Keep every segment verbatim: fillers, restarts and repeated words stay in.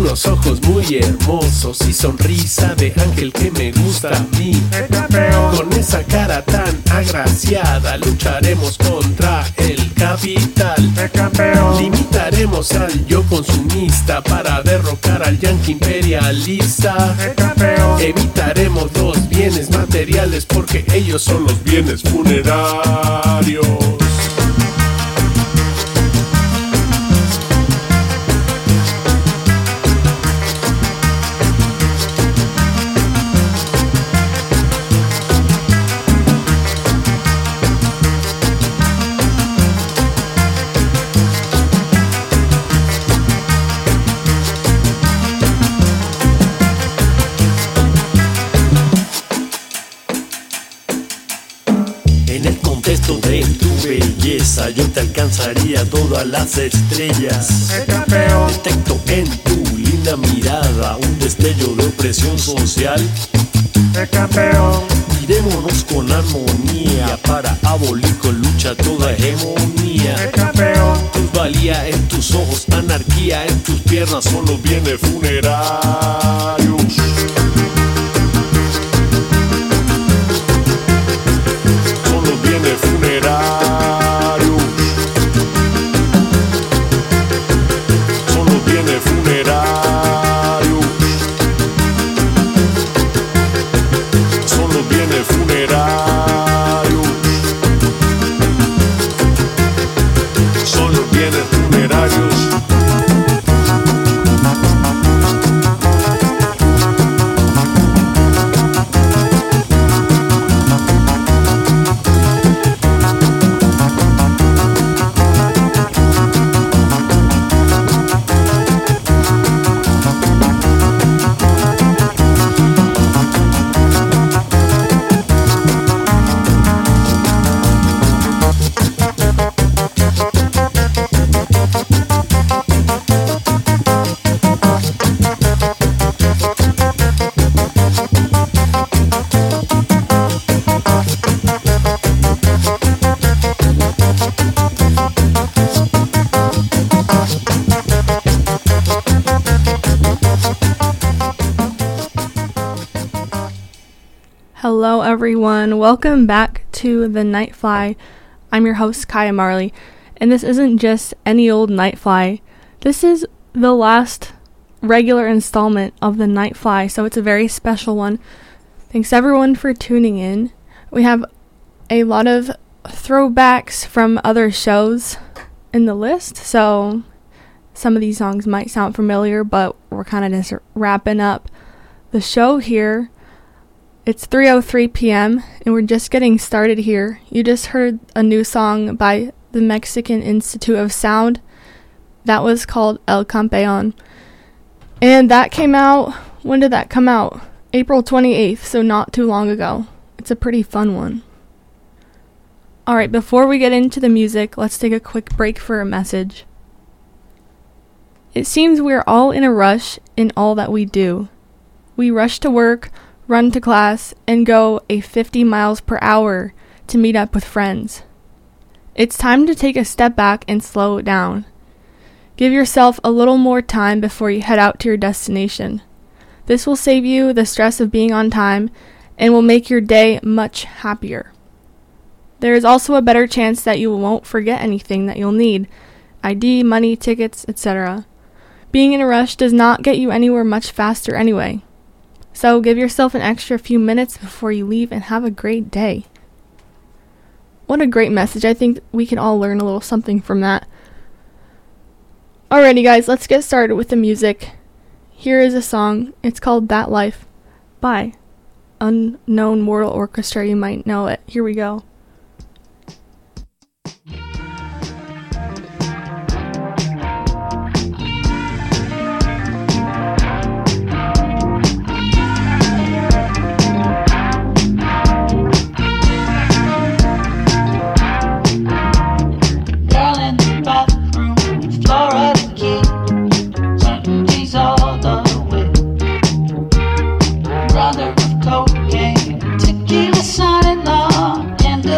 unos ojos muy hermosos y sonrisa de ángel que me gusta a mí. Con esa cara tan agraciada lucharemos contra el capital. Limitaremos al yo consumista para derrocar al yankee imperialista. Evitaremos los bienes materiales porque ellos son los bienes funerarios. De tu belleza yo te alcanzaría todas las estrellas. Detecto en tu linda mirada un destello de opresión social. Mirémonos con armonía para abolir con lucha toda hegemonía. Plusvalía en tus ojos, anarquía en tus piernas, son los bienes funerarios. Funerarios. Son los bienes funerarios. Son los bienes funerarios. Son los bienes funerarios. Hello everyone, welcome back to The Nightfly. I'm your host Kaya Marley, and this isn't just any old Nightfly. This is the last regular installment of The Nightfly, so it's a very special one. Thanks everyone for tuning in. We have a lot of throwbacks from other shows in the list, so some of these songs might sound familiar, but we're kind of just wrapping up the show here. It's three oh three p.m. and we're just getting started here. You just heard a new song by the Mexican Institute of Sound. That was called El Campeón. And that came out, when did that come out? April twenty-eighth, so not too long ago. It's a pretty fun one. Alright, before we get into the music, let's take a quick break for a message. It seems we're all in a rush in all that we do. We rush to work, run to class, and go a fifty miles per hour to meet up with friends. It's time to take a step back and slow down. Give yourself a little more time before you head out to your destination. This will save you the stress of being on time and will make your day much happier. There is also a better chance that you won't forget anything that you'll need: I D, money, tickets, et cetera. Being in a rush does not get you anywhere much faster anyway. So give yourself an extra few minutes before you leave and have a great day. What a great message. I think we can all learn a little something from that. Alrighty guys, let's get started with the music. Here is a song. It's called That Life by Unknown Mortal Orchestra. You might know it. Here we go. Brother of cocaine, tequila, son-in-law, and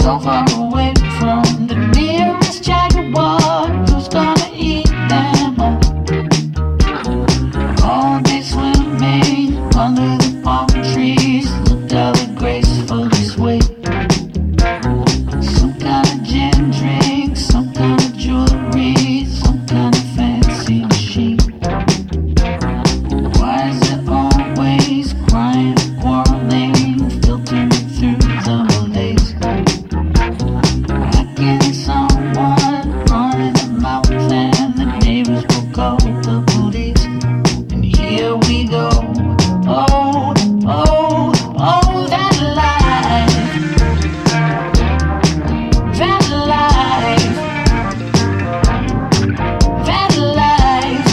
so far away from the nearest jaguar. Who's gonna eat them all? All day swimming under the palm trees, looked how they gracefully sway. Some kind of gin drink, some kind of jewelry, some kind of fancy machine. Why is it always crying, quarreling, filtering through the malaise? Hacking someone on the mountain, the neighbors will call the police. And here we go. Oh, oh, oh, that life, that life, that life,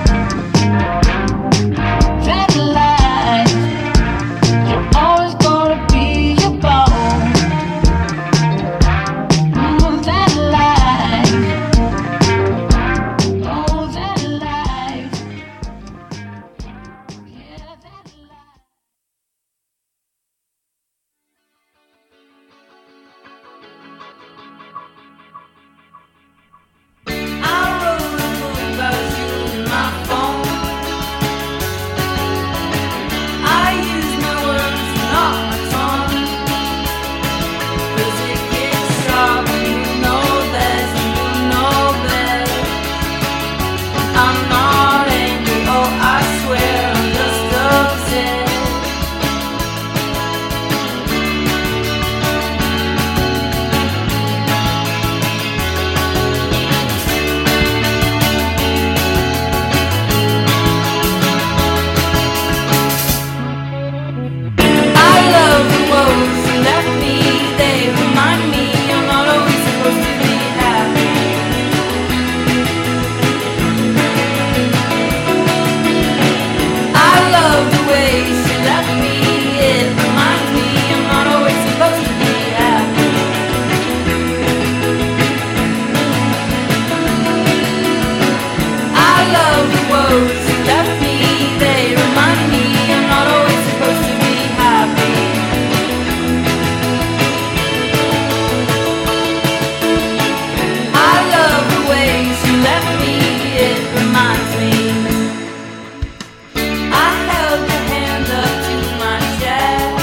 that life. You're always gonna be your bone. Mm, that life, oh, that life, yeah, that life. I wrote about you in my phone. I use my words, not my tongue. 'Cause it gets sharp, you know best, you know best. I'm not angry, oh I swear I'm just upset. I love the woes you left me, they remind me I'm not always supposed to be happy. I love the way she left me, it reminds me I'm not always supposed to be happy. I love the woes you left me, they remind me I'm not always supposed to be happy. I love the way she left me, it reminds me. I held your hand up to my chest,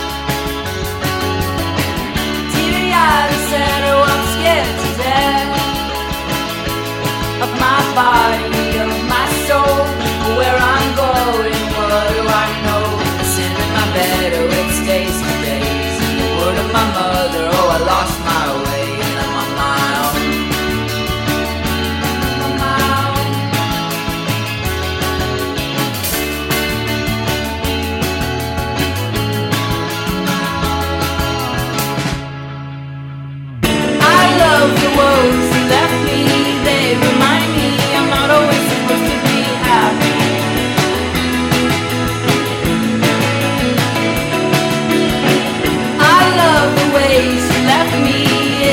teary-eyed and said, oh I'm scared to death of my body, of my soul, where I'm going, what do I know? I sit in my bed, oh it stays for days. The word of my mother, oh I lost my way, and I'm on my own. I'm on my own. I love the woes you left me, they remind me I'm not always supposed to be happy. I love the way she left me,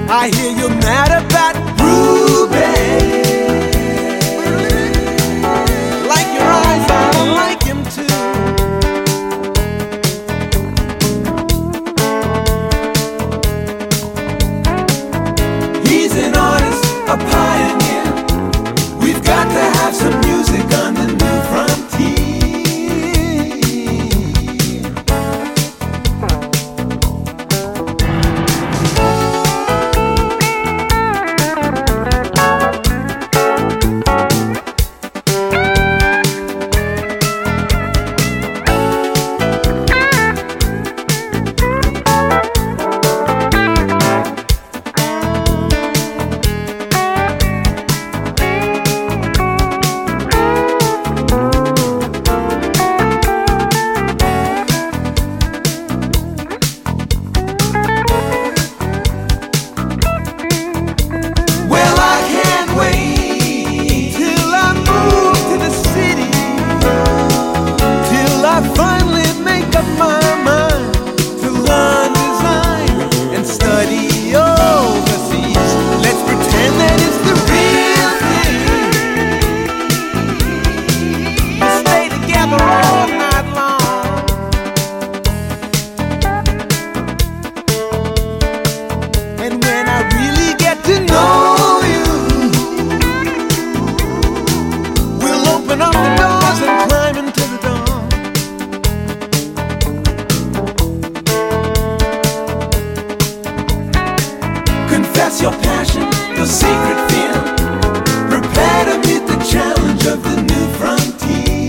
I hear you're mad about Ruby. Like your eyes, I like him too. He's an artist, a pioneer. We've got to have some music on the new frontier. Your passion, your secret fear. Prepare to meet the challenge of the new frontier.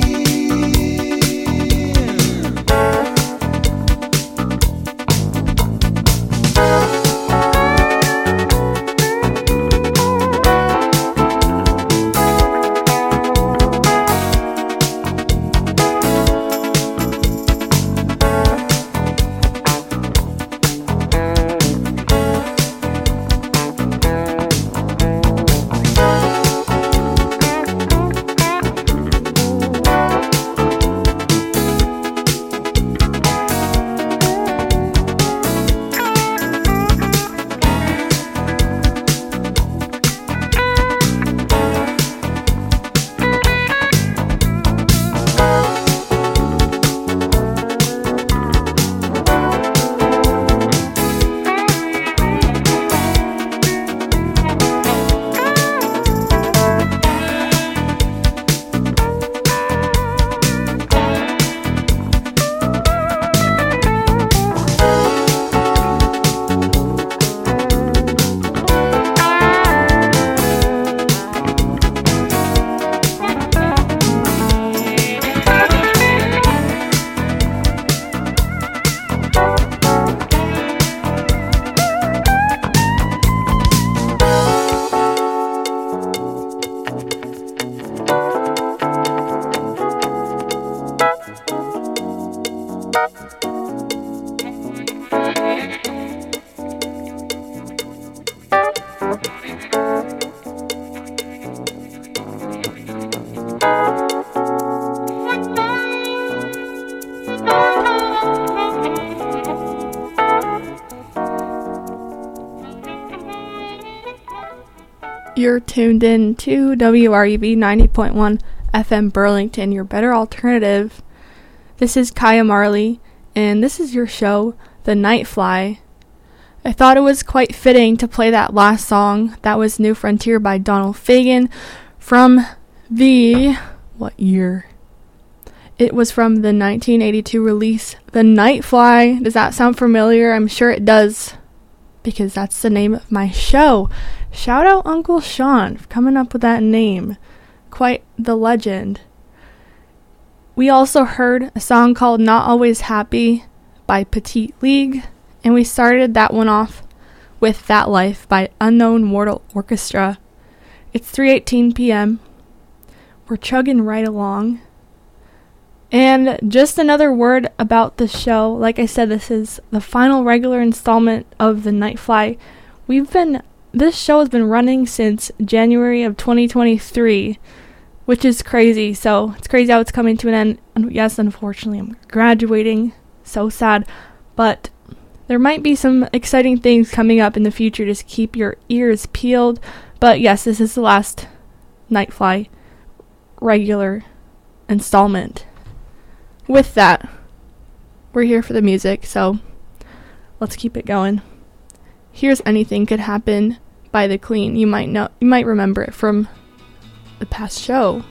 You're tuned in to W R U B ninety point one F M Burlington, your better alternative. This is Kaya Marley, and this is your show, The Nightfly. I thought it was quite fitting to play that last song. That was New Frontier by Donald Fagen from the... what year? It was from the nineteen eighty-two release, The Nightfly. Does that sound familiar? I'm sure it does, because that's the name of my show. Shout out Uncle Sean for coming up with that name. Quite the legend. We also heard a song called Not Always Happy by Petite League, and we started that one off with That Life by Unknown Mortal Orchestra. It's three eighteen p.m. We're chugging right along. And just another word about the show. Like I said, this is the final regular installment of The Nightfly. We've been, this show has been running since January of twenty twenty-three, which is crazy. So it's crazy how it's coming to an end. And yes, unfortunately, I'm graduating. So sad. But There might be some exciting things coming up in the future. Just keep your ears peeled. But yes, this is the last Nightfly regular installment. With that, we're here for the music, so let's keep it going. Here's Anything Could Happen by The Clean. You might know, you might remember it from the past show.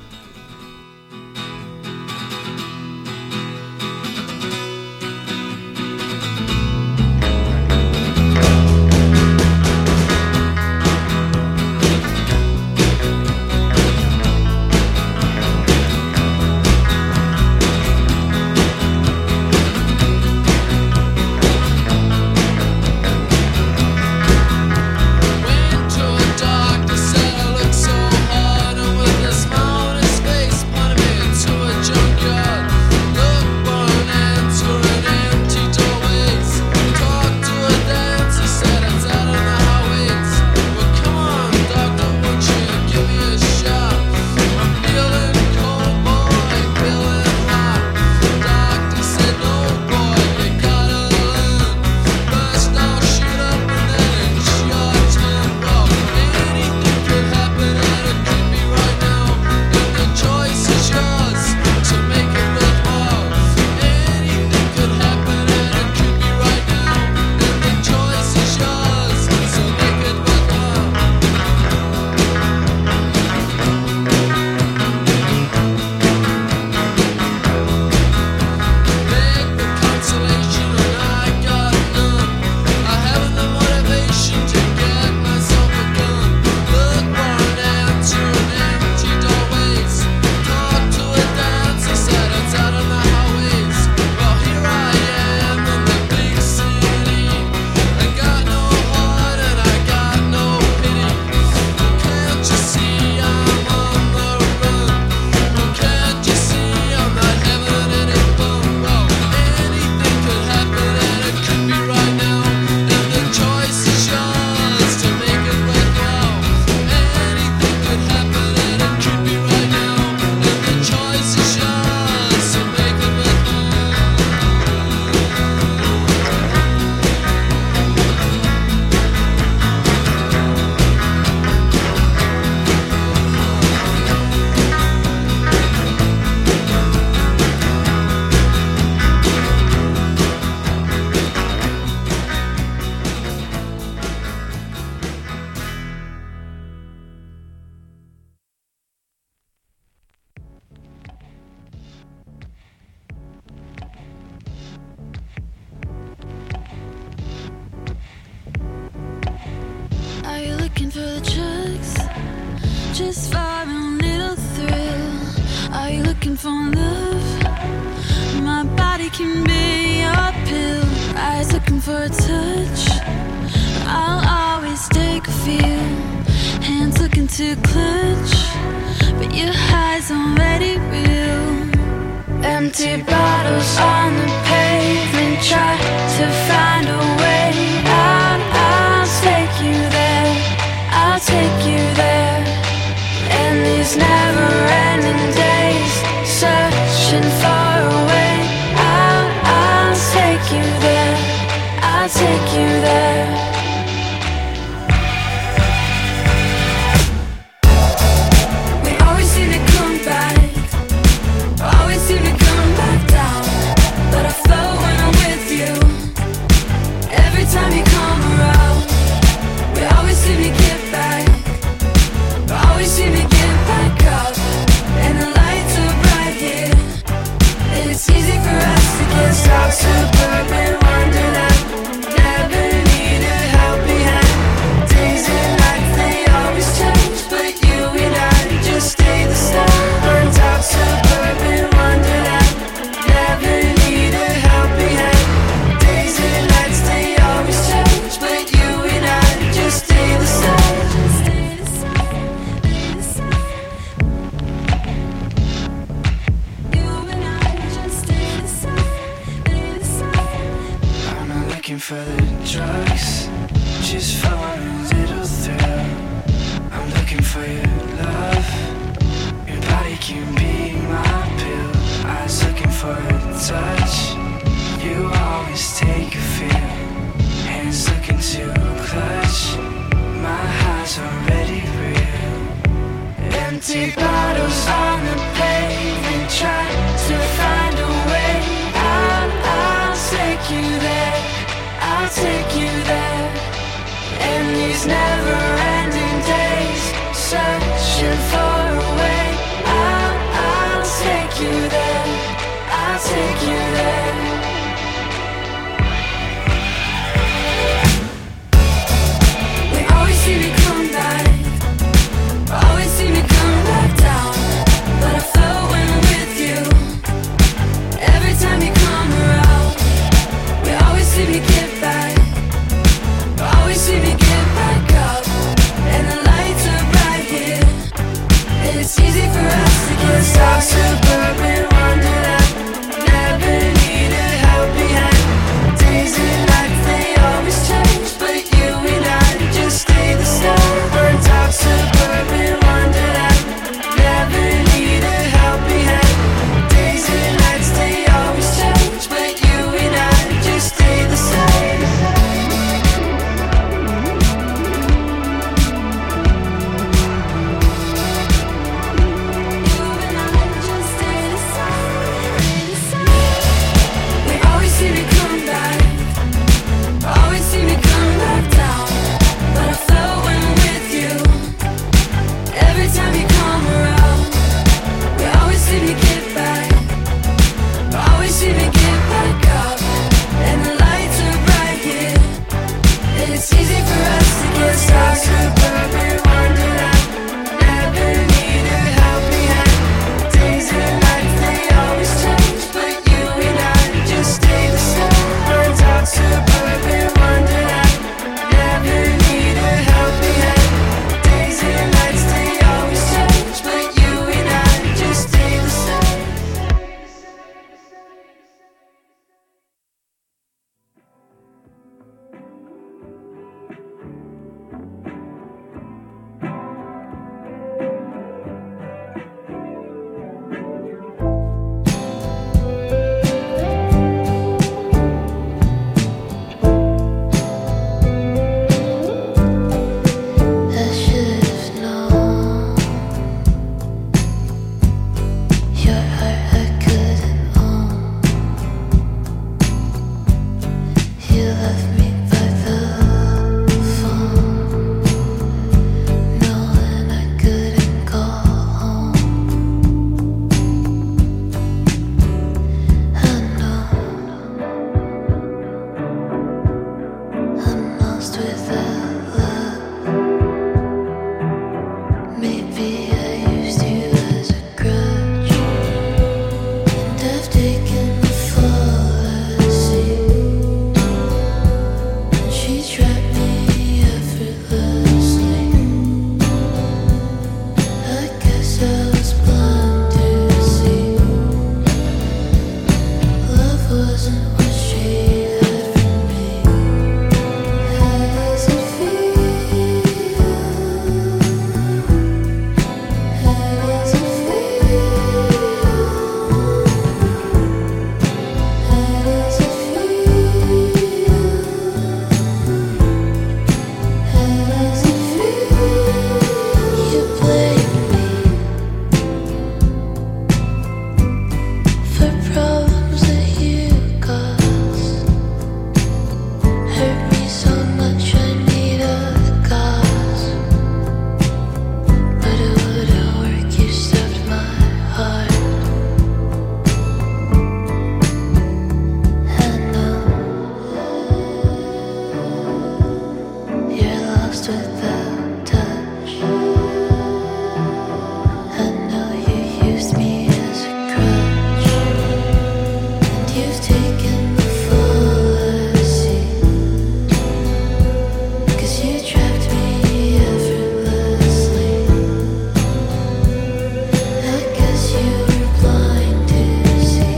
looking for the drugs, just for a little thrill. Are you looking for love? My body can be your pill. Eyes looking for a touch, I'll always take a feel. Hands looking to clutch, but your high's already real. Empty bottles on the pavement, try to find a way out. I'll take you there, I'll take you there. And these never-ending days, searching for a way out. I'll take you there, I'll take you there. Time you come around, we always seem to get back, we always seem to get back up. And the lights are bright here, and it's easy for us to get stuck. Suburban wonderland, never need a helping hand. Days and nights, they always change, but you and I just stay the same. On top, suburban wonderland, never need a helping hand. Days and nights, they always change, but you and I just stay the same. You and I just stay the same. I'm not looking for the drugs, just for a little thrill. I'm looking for your love, your body can be my pill. I was looking for a touch, you always take a feel. empty bottles on the pavement, trying to find a way out. I'll take you there, I'll take you there. And these never-ending days, searching for a way out. I'll take you there, I'll take you there. We always see me come back, always see me come back down. But I felt when I'm with you, every time you come around. We always see me get back, always see me get back up. And the lights are bright here, and it's easy for us to get stuck. Suburban wonderland, never need a helping hand. Days and nights, they always change, but you and I just stay the same. Burnt out suburban wonderland, never need a helping hand. Days and nights, they always change, but you and I just stay the same. You and I just stay the same. We always see me come back, always see me come back down. But I felt when I'm with you, every time you come around. We always see me get back, always see me get back up. And the lights are bright here, and it's easy for us to get stuck. Suburban wonderland, never need a helping hand. Days and nights, they always change, but you and I just stay the same. Burnt out suburban wonderland, never need a helping hand. Days and nights, they always change, but you and I just stay the same. I should've known your heart I couldn't own. You left me by the phone, knowing I couldn't go home. I know I'm lost without love. Maybe I used you as a crutch, and I've taken the fall I see. And she trapped me effortlessly. I guess I was blind to see love wasn't what she had for me. How does it feel? How does it feel? How does it feel? How does it feel? You blame me for problems that you caused. Hurt me so much I need a cause. But it wouldn't work, you stabbed my heart. I know you're lost without touch. I know you used me as a crutch, and you've taken the fall I see. 'Cause you trapped me effortlessly. I guess you were blind to see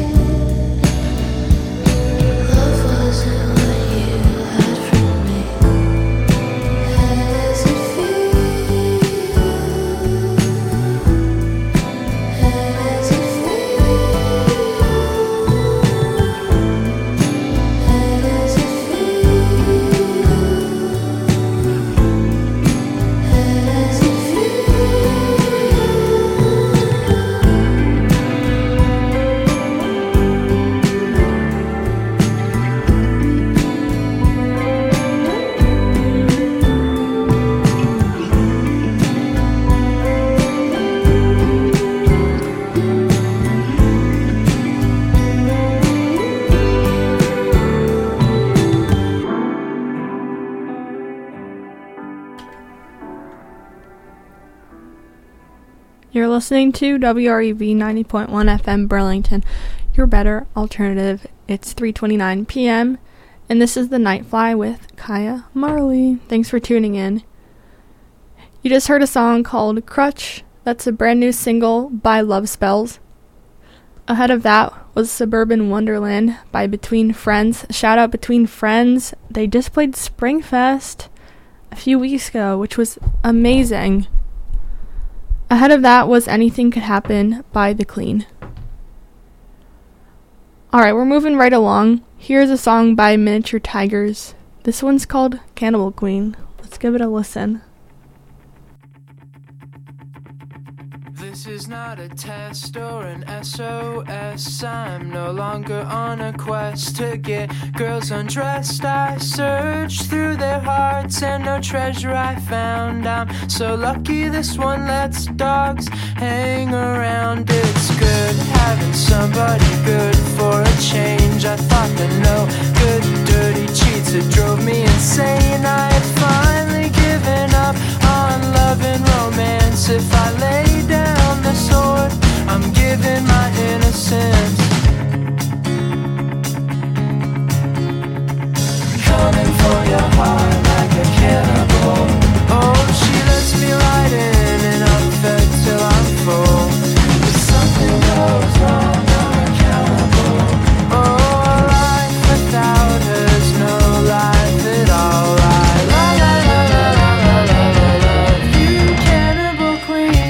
love wasn't what you had for me. How does it You're listening to W R E V ninety point one F M Burlington, your better alternative. It's three twenty-nine p.m. and this is The Nightfly with Kaya Marley. Thanks for tuning in. You just heard a song called Crutch. That's a brand new single by Love Spells. Ahead of that was Suburban Wonderland by Between Friends. Shout out Between Friends. They just played Springfest a few weeks ago, which was amazing. Ahead of that was Anything Could Happen by The Clean. Alright, we're moving right along. Here's a song by Miniature Tigers. This one's called Cannibal Queen. Let's give it a listen. This is not a test or an S O S. I'm no longer on a quest to get girls undressed. I searched through their hearts and no treasure I found. I'm so lucky this one lets dogs hang around. It's good having somebody good for a change. I thought that no good dirty cheats it drove me insane. I had finally given up on love and romance. If I lay down the sword, I'm giving my innocence. Coming for your heart like a cannibal. Oh, she lets me right in and I'm fed till I'm full. If something goes wrong, I'm accountable. Oh, a life without her's no life at all. I la la la la la la la love you, cannibal queen.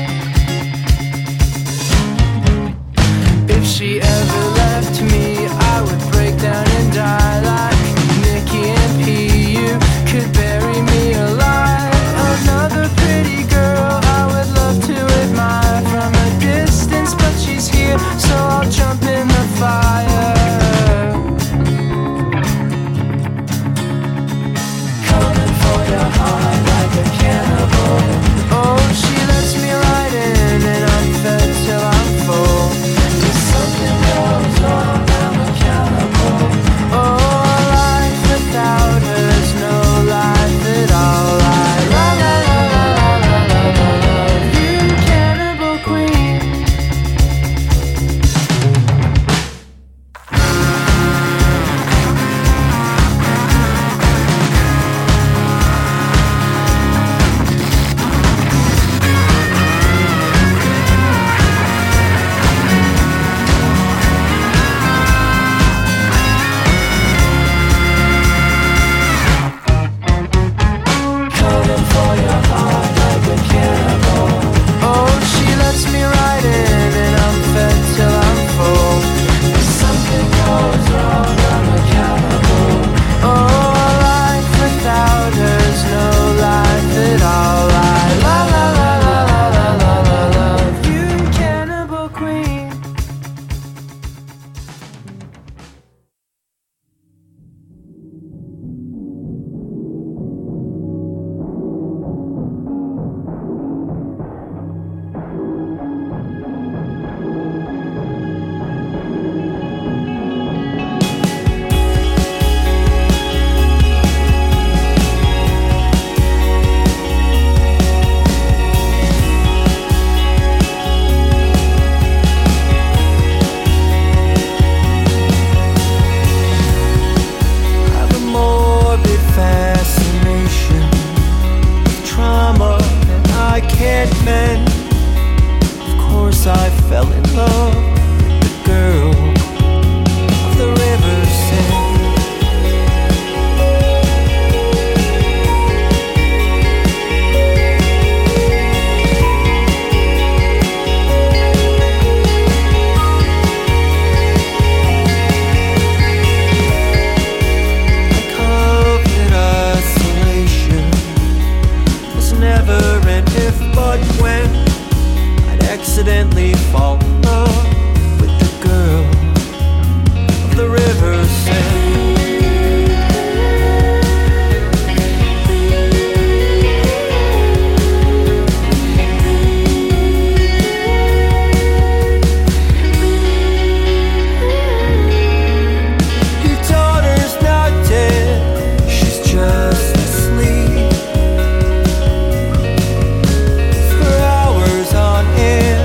If she ever left me, I would break down and die like Nikki and P. You could bury me alive. Another pretty girl I would love to admire from a distance, but she's here, so I'll jump in the fire. Coming for your heart like a cannibal. Oh, she lets me right in and I'm fed till I'm full. If something goes wrong, I'm accountable. Oh, a life without her's no life at all. I la la la la la la la love you, cannibal queen. Coming for your heart like a cannibal. Oh, she lets me right in and I'm fed till I'm full. If something goes wrong, I'm accountable. Oh, a life without her's no life at all. I la la la la la la la la love you, cannibal queen. Have a morbid fascination with trauma that I can't mend. Of course I fell in love with the girl of the river Sen. I coveted isolation. Was never an if but when I'd accidentally fall in love with the girl of the river Sen. Your daughter's not dead, she's just asleep. For hours on end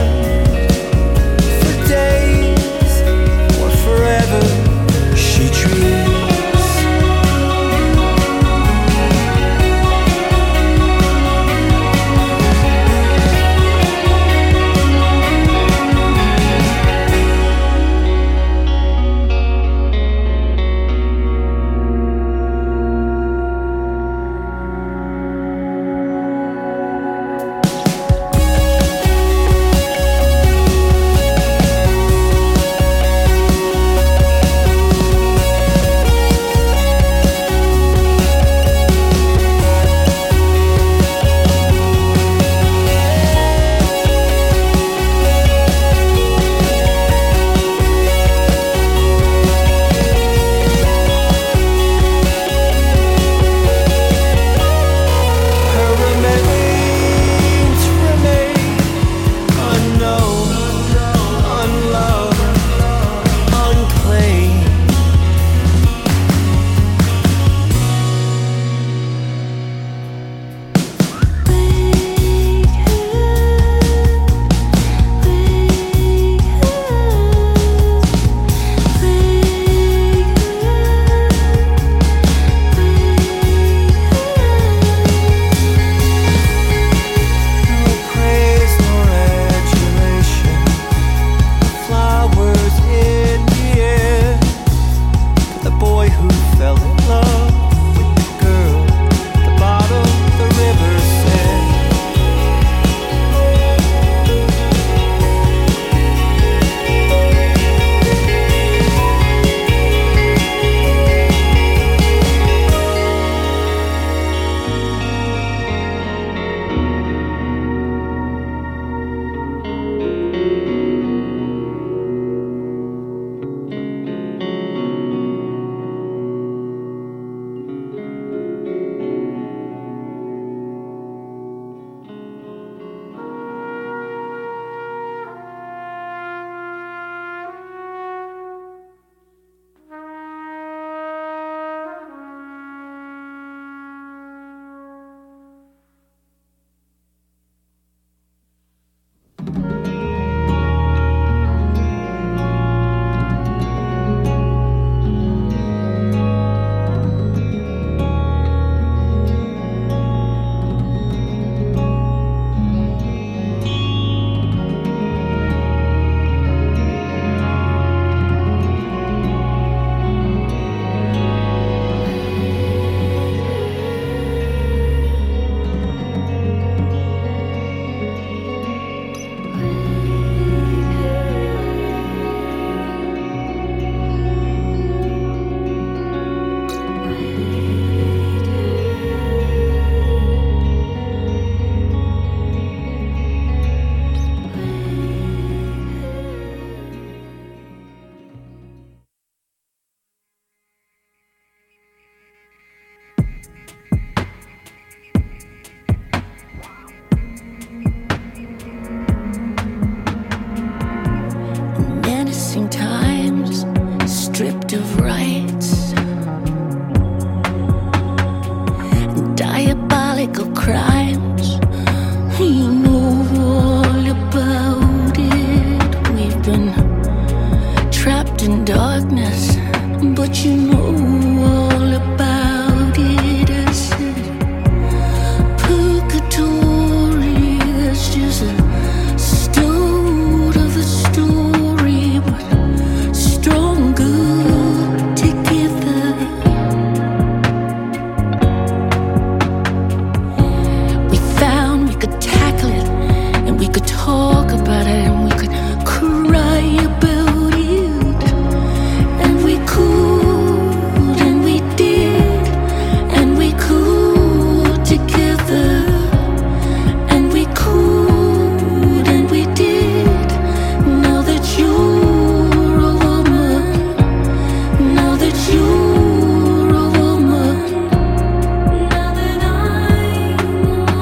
could talk about it and we could cry about it. And we could, and we did, and we could together. And we could, and we did. Now that you're a woman, now that you're a woman, now that I'm a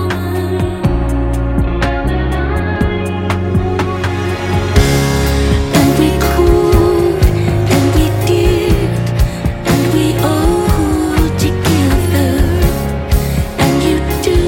woman. And we could, and we did, and we all together. And you do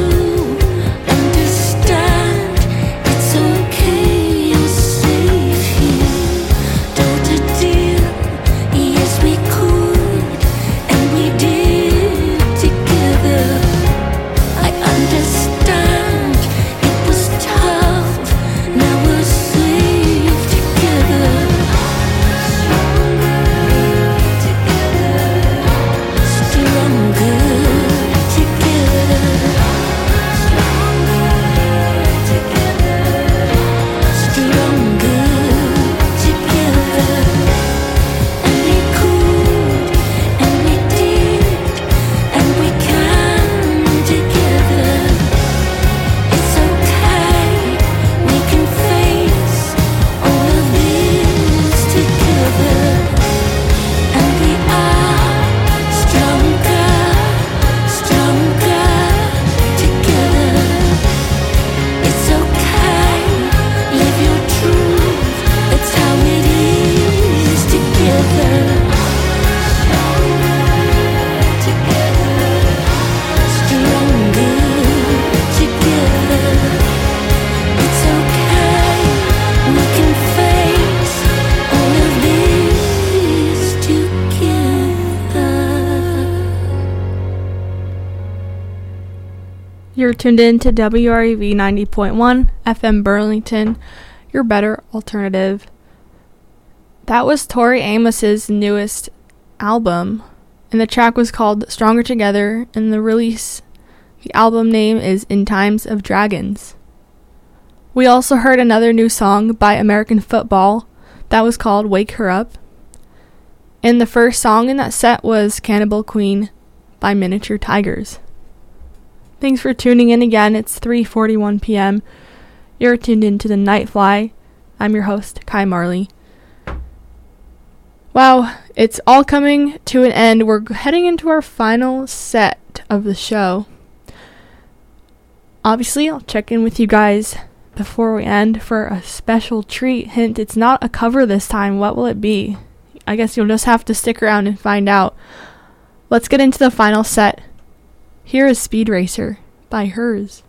understand it's okay, you're safe here. Don't it, dear? Yes, we could, and we did together. I understand it was tough. Now we're safe together. Stronger together. Stronger together. And we could, and we did, and we can together. It's okay, we can face all of this together. And we are stronger, stronger together. It's okay, live your truth, that's how it is together. Stronger together. It's okay, we can face all of this together. You're tuned in to W R E V ninety point one F M Burlington, your better alternative. That was Tori Amos's newest album, and the track was called Stronger Together, and the release, the album name is In Times of Dragons. We also heard another new song by American Football that was called Wake Her Up, and the first song in that set was Cannibal Queen by Miniature Tigers. Thanks for tuning in again. It's three forty-one p.m. You're tuned into the Nightfly. I'm your host, Kai Marley. Wow, it's all coming to an end. We're heading into our final set of the show. Obviously, I'll check in with you guys before we end for a special treat. Hint, it's not a cover this time. What will it be? I guess you'll just have to stick around and find out. Let's get into the final set. Here is Speed Racer by Hers.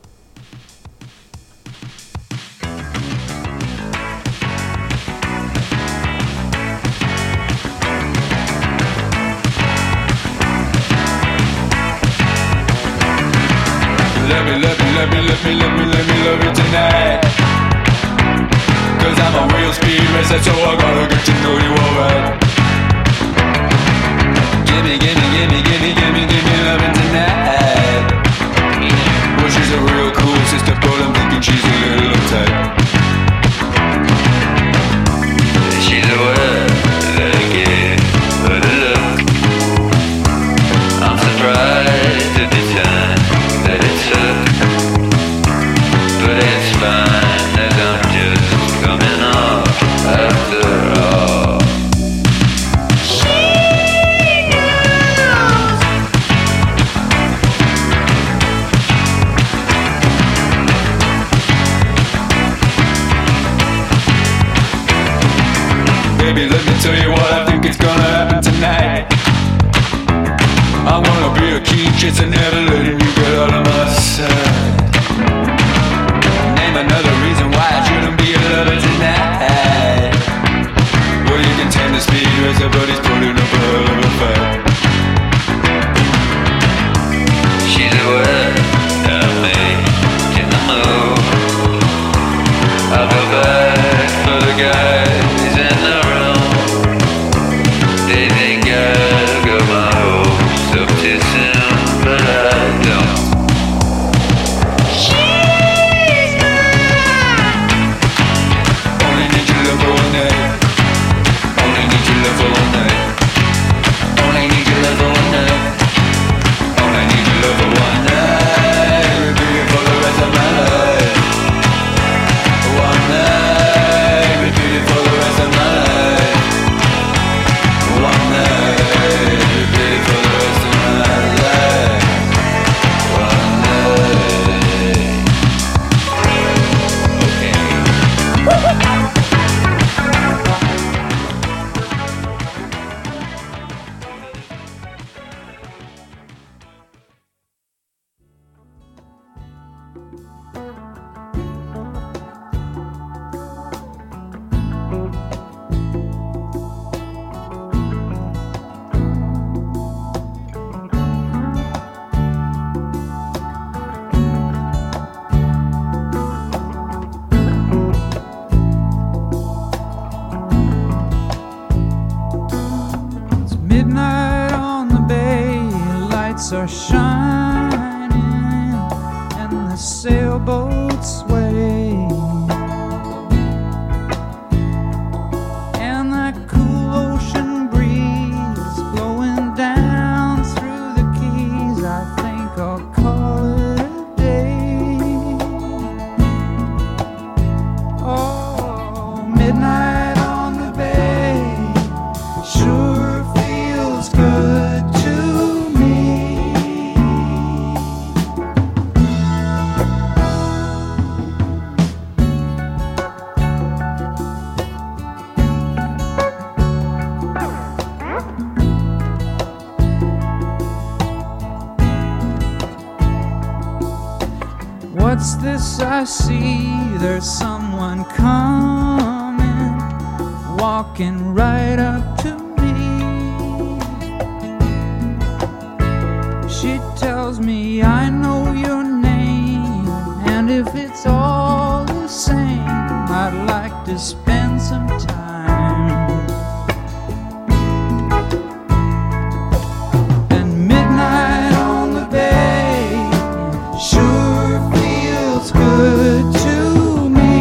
Let me, let me, let me, let me, let me, let me love you tonight. Cause I'm a real speed racer, so I gotta get to know you alright. Gimme, gimme, gimme, gimme, gimme, gimme loving tonight. Well, she's a real cool sister, but I'm thinking she's a little uptight. She's a word that I get for the look. I'm surprised at the time that it took, but it's fine as I'm just coming off after all. Baby, let me tell you what I think is gonna happen tonight. I'm gonna be a key chaser, never letting you get out of my sight. Name another reason why I shouldn't be a lover tonight. Well, you can tend to speed racer, but he's putting up a hell of a fight. She's a word of me in the mood. I feel bad for the guys in the room. They think I got my hopes up too soon, but I don't are shining and the sailboats sway, and that cool ocean breeze blowing down through the keys. I think I'll call it a day. Oh, midnight on the bay sure feels good to me. What's this I see? There's someone coming, walking right up to me. She tells me I know your name, and if it's all the same, I'd like to spend some time. And midnight on the bay sure feels good to me.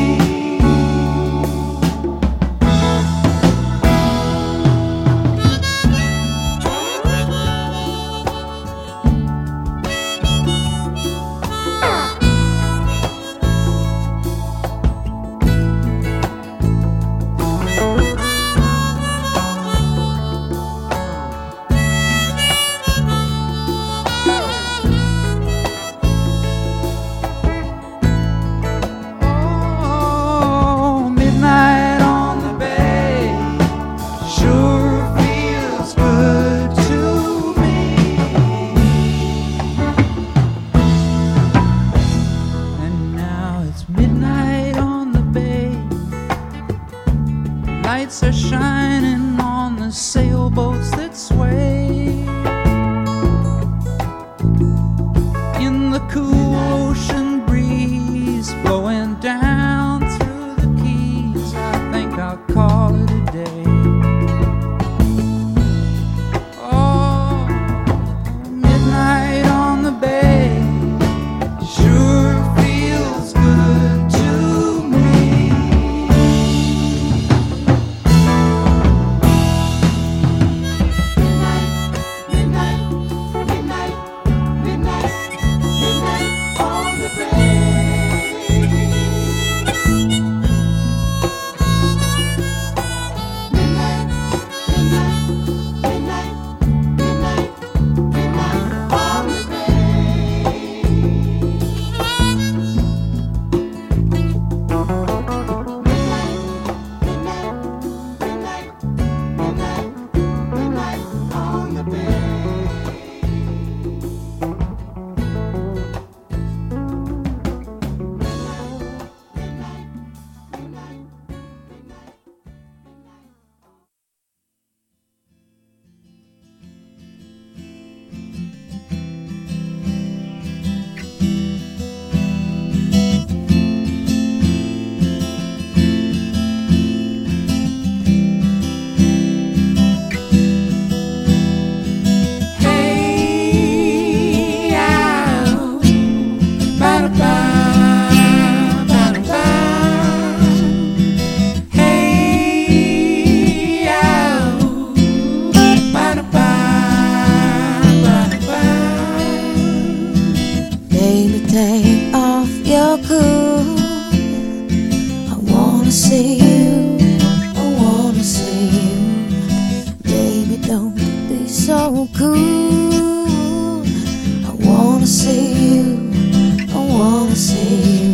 Oh, midnight on the bay sure feels good to me. And now it's midnight on the bay. Lights are shining on the sailboats that sway. In the cool ocean breeze blowing down through the keys, I think I'll call it a day. Oh, midnight on the bay sure feels good to me. Midnight, midnight, midnight, midnight on the bay. Midnight, midnight, midnight, midnight, midnight on the Baby, take off your coat. I wanna see you, I wanna see you. Baby, don't be so cool. I wanna see you, I wanna see you.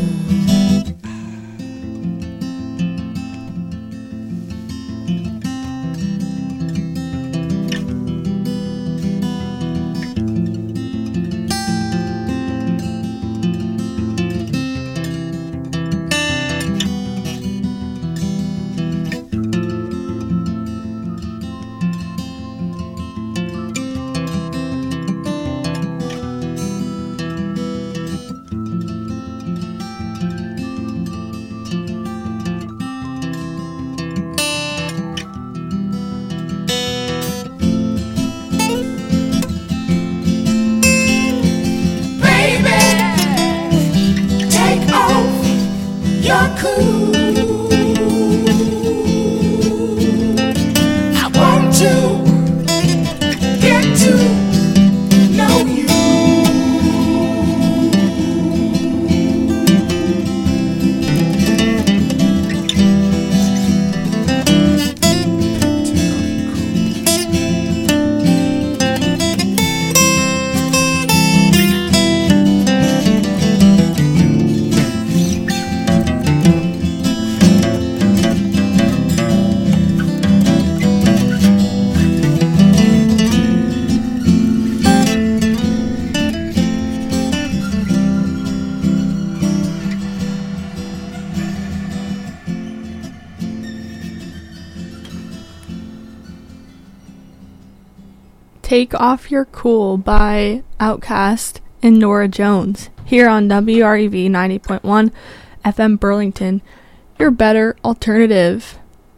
Take Off Your Cool by Outkast and Norah Jones here on W R E V ninety point one F M Burlington, your better alternative.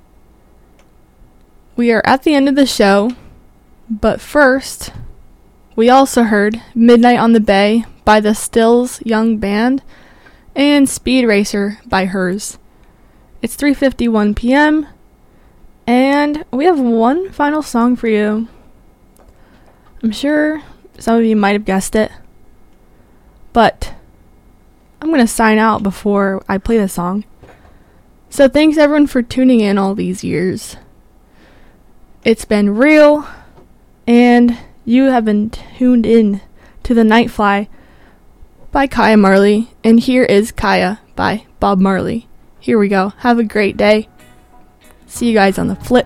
We are at the end of the show, but first, we also heard Midnight on the Bay by the Stills Young Band and Speed Racer by Hers. It's three fifty-one p.m. and we have one final song for you. I'm sure some of you might have guessed it, but I'm going to sign out before I play the song. So thanks everyone for tuning in all these years. It's been real, and you have been tuned in to The Nightfly by Kaya Marley, and here is Kaya by Bob Marley. Here we go. Have a great day. See you guys on the flip.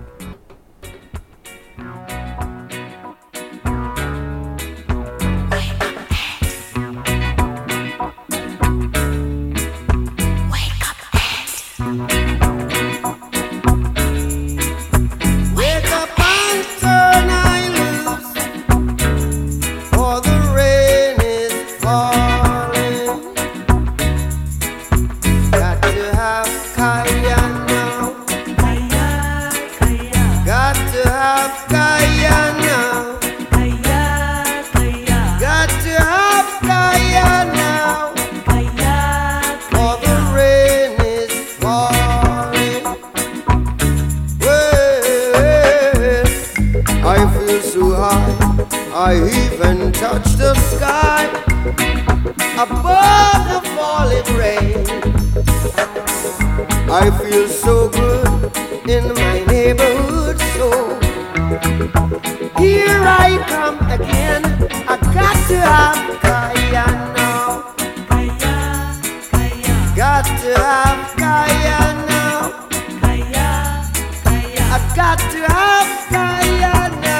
I even touch the sky above the falling rain. I feel so good in my neighborhood, so here I come again. I got to have Kaya now. Got to have Kaya now. I got to have Kaya now.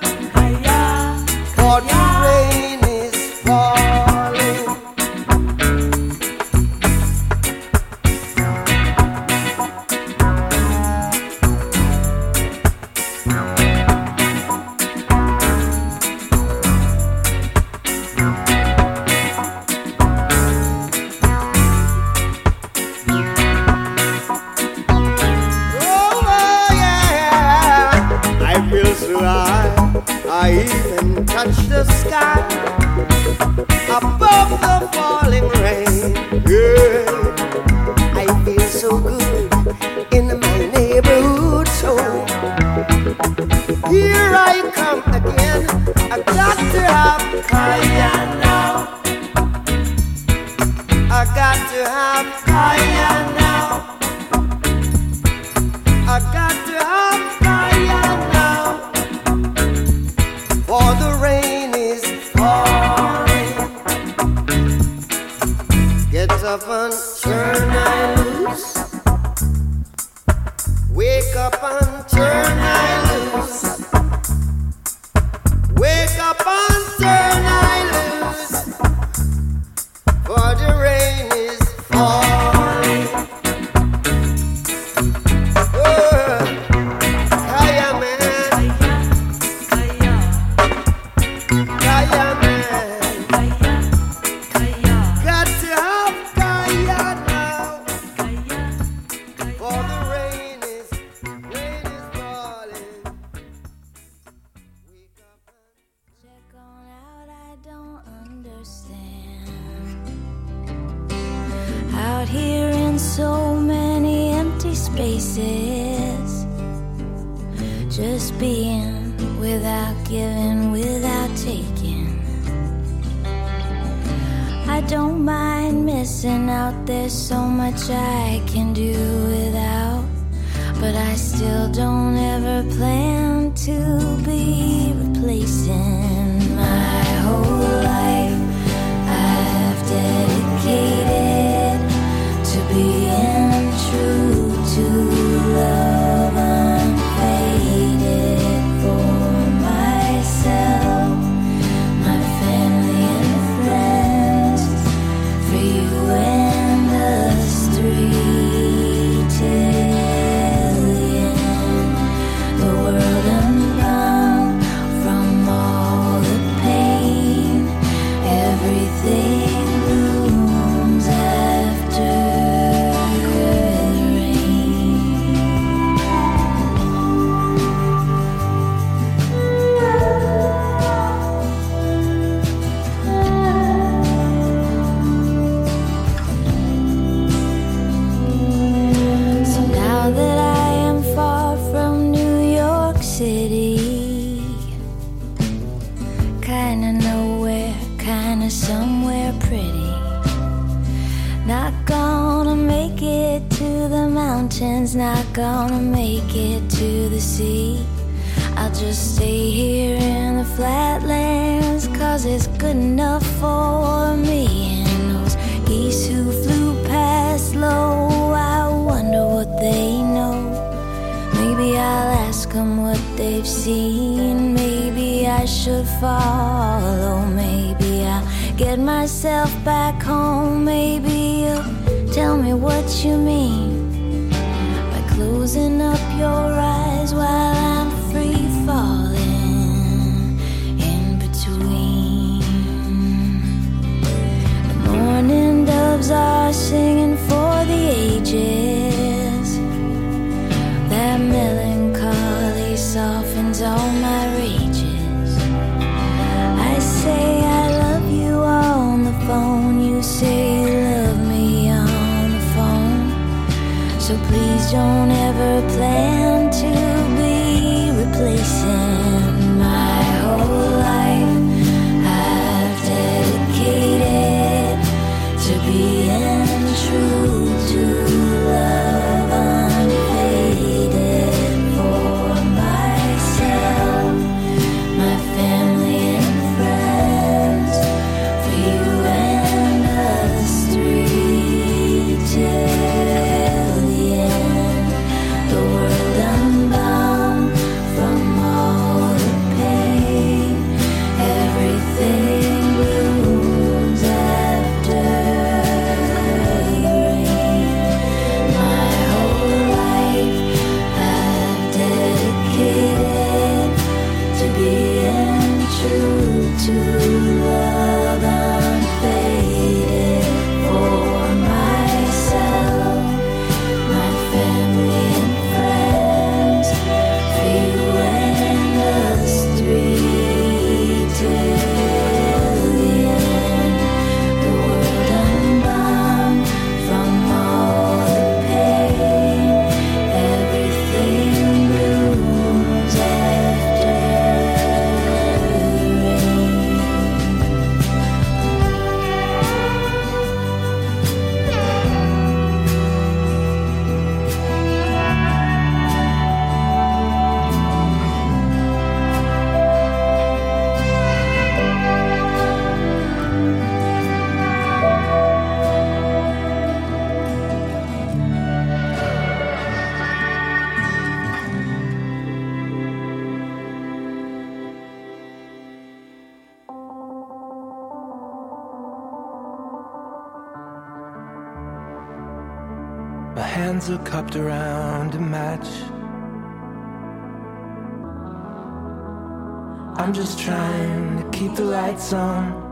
For the rain is falling. Oh yeah, I feel so high. I even touch the sky above the falling rain. Yeah, I feel so good in my neighborhood, so here I come again. I got to have Kaya now. I got to have Kaya now. I got to have Kaya now. For the rain is falling. Get up and turn I loose. Wake up and turn I loose. Wake up and turn I loose. For the rain is falling. Oh, Kaya man. Kaya man. Got to have Kaya now. For the rain is, rain is falling. Wake up and Check on out, I don't understand. Out here in so many empty spaces, just being without giving, without taking. I don't mind missing out, there's so much I can do without, but I still don't ever plan to be replacing my whole life. I've dedicated to being true to love unfaded for myself, my family and friends, for you and us three tillion, the world unbound from Not gonna make it to the mountains, not gonna make it to the sea. I'll just stay here in the flatlands, cause it's good enough for me. And those geese who flew past low, I wonder what they know. Maybe I'll ask them what they've seen. Maybe I should follow. Maybe I'll get myself back home. Maybe you'll tell me what you mean by closing up your eyes while I'm free falling in between. The morning doves are singing for the ages. That melancholy softens all my rages. I say I love you on the phone. You say you love me on the phone. So please don't ever plan to be replacing my whole life. I've dedicated to being true to love unfaded for myself, my family and friends, for you and us three till the end. The world unbound from all the pain. Everything blooms after the rain. My whole life I've dedicated to being true to love unfaded for myself, my family and friends, for you and us three till the end. The world unbound from all the pain. Everything blooms after the rain. My hands are cupped around a match. I'm just trying to keep the lights on.